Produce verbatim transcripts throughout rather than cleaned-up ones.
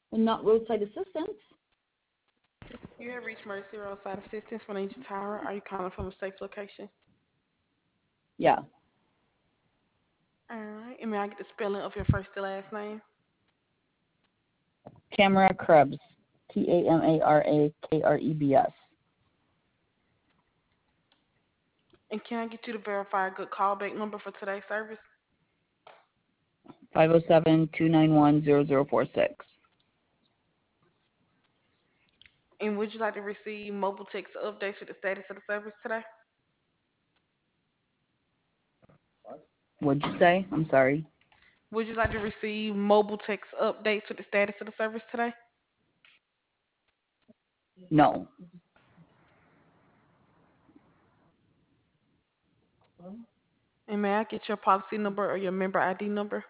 and not roadside assistance. You have reached Mercy Roadside Assistance from Angel Tower. Are you calling from a safe location? Yeah. All right. And may I get the spelling of your first and last name? Tamara Krebs. T A M A R A K R E B S. And can I get you to verify a good callback number for today's service? five oh seven, two nine one, zero zero four six. And would you like to receive mobile text updates with the status of the service today? What'd you say? I'm sorry. Would you like to receive mobile text updates with the status of the service today? No. And may I get your policy number or your member I D number?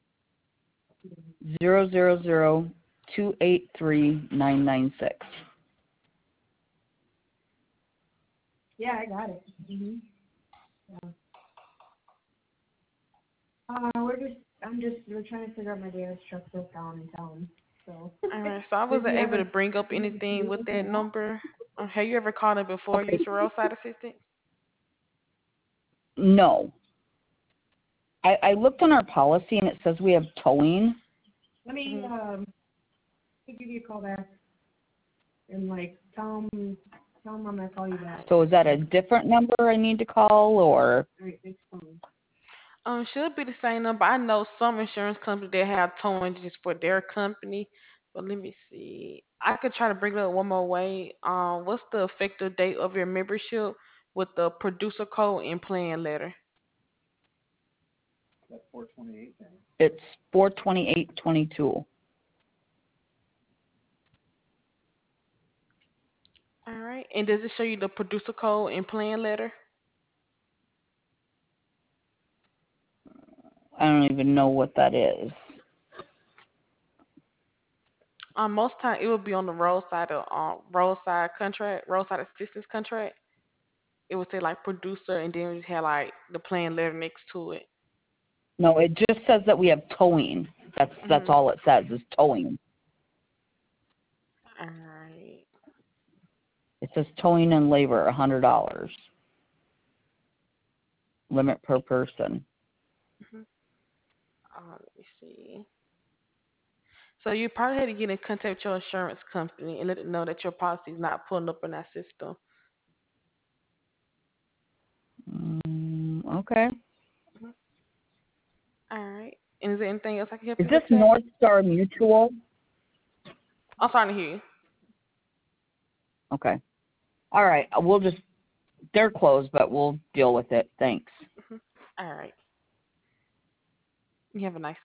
Zero zero zero two eight three nine nine six. Yeah, I got it. Mm-hmm. Yeah. Uh, we're just, I'm just, we're trying to figure out my dad's truck broke down in town, so. All right. So I Did wasn't you have able a, to bring up you anything with look that it up? number. Uh, have you ever called it before, Okay. used a roadside assistant? No. I, I looked on our policy and it says we have towing. Let me, Mm-hmm. um, I'll give you a call back and like, tell them, tell them I'm gonna call you back. So is that a different number I need to call or? Alright, thanks, phone. Um, should be the same number. I know some insurance companies that have towing just for their company, but let me see. I could try to bring it up one more way. Um, what's the effective date of your membership with the producer code and plan letter? It's four twenty-eight twenty-two. All right. And does it show you the producer code and plan letter? I don't even know what that is. Um, most time it will be on the roadside, uh, um, roadside contract, roadside assistance contract. It would say like producer, and then it had like the plan letter next to it. No, it just says that we have towing. That's that's Mhm. all it says is towing. All right. It says towing and labor, a hundred dollars. Limit per person. Mhm. Uh, let me see. So you probably had to get in contact with your insurance company and let them know that your policy is not pulling up in that system. Mm, okay. Mhm. All right. And is there anything else I can help Is you this with today? North Star Mutual? I'm sorry to hear you. Okay. All right. We'll just, they're closed, but we'll deal with it. Thanks. Mhm. All right. You have a nice